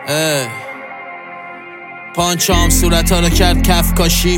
پانچام صورت ها رو کرد کف کاشی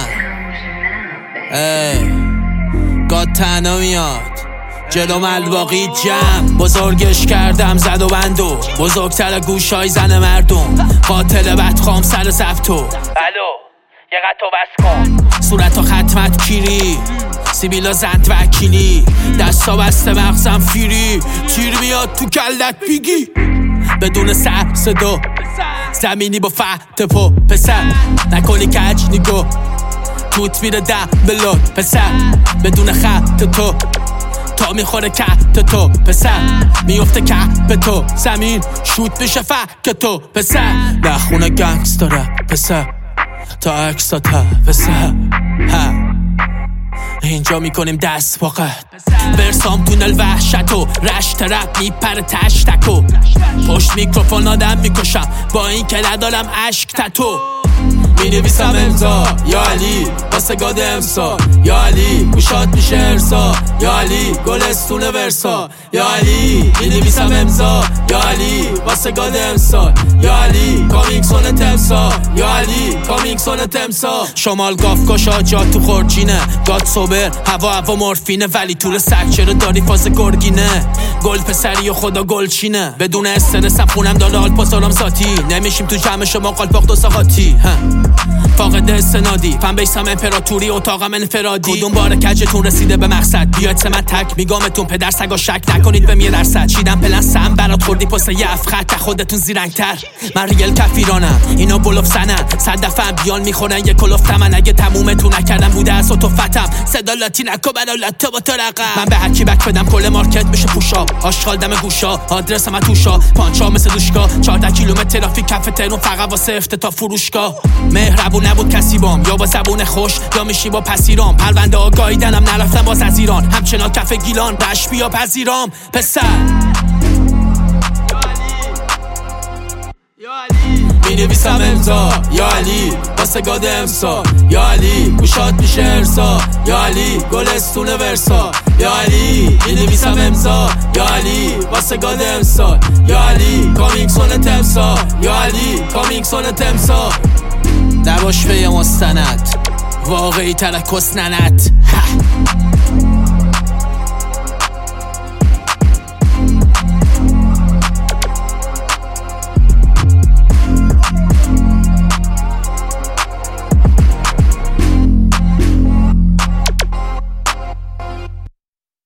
گاد تنها میاد جلو الباقی جمع بزرگش کردم زد و بندو بزرگتر گوشای زن مردم قاتل بدخوام سر زفتو الو یه قطع بس کن صورت ها ختمت کیری سیبیلا زند وکیلی دستا بسته مغزم فیری تیر میاد تو کلت بیگی بدون سر صدا زمینی با فت پا پسر نکنی کج نگو توت میره ده بلاد پسر بدون خط تو تا میخوره کت تو پسر میفته کپ تو زمین شوت میشه فک تو پسر نخونه گنگستره پسر تا اکسا تا پسر اینجا میکنیم دست فقط برسام تونل وحشتو رشت رپ میپره تشتکو پشت میکروفون آدم میکشم با این که ندارم عشق تتو مینویسم امضا یا علی واسه گاد امسا یا علی گوشات میشه ارسا یا علی گلستون ورسا یا علی مینویسم امضا یا علی واسه گاد امسا یا علی کامیکسون تمسا یا علی کامیکسون تمسا شمال گافکاشا جا تو خورچینه گاد صبر هوا مورفینه ولی طول سگ چرا داری فاز گرگینه گل پسری و خدا گلچینه بدون استرسم خونم داره حال پاسارم ذاتی نمیشیم تو جمع شما قالپاق دو ساقاتی فاقد استنادی فن بیسم امپراتوری اتاقم انفرادی کدوم بار کجتون رسیده به مقصد بیاید سه من تک میگامتون پدر سگا شک نکنید به 100% چیدم پلن سم برات خوردی پسه یه افخط خودتون زیرنگتر من ریل کفیرانم اینا بلوف سنن 100 دفعه بیان میخورن یه کلوف تمن اگه تمومتون نکردم بوده از اتوفتم صدا لاتینکو برالت با تو رقم من به هر کی بک بدم کل مارکت میشه پوشا آشغال دم گوشا آدرس من توشا پانچا مثل دوشکا 14 کیلومتر ترافیک کف تهران فقط واسه افتتاح فروشگاه مهربون نبود کسی بام یا با زبون خوش یا میشی با پسیرام پرونده ها گاییدنم نرفتم باز از ایران همچنان کف گیلان رش بیا پذیرام پسر مینویسم امضا یا علی واسه گاد امسا یا علی گوشات میشه ارسا یا علی گلستون ورسا یا علی مینویسم امضا یا علی واسه گاد امسا یا علی کامیکسون تمسا یا علی کامیکسون تمسا نباش به یه مستند واقعی ترکس ننت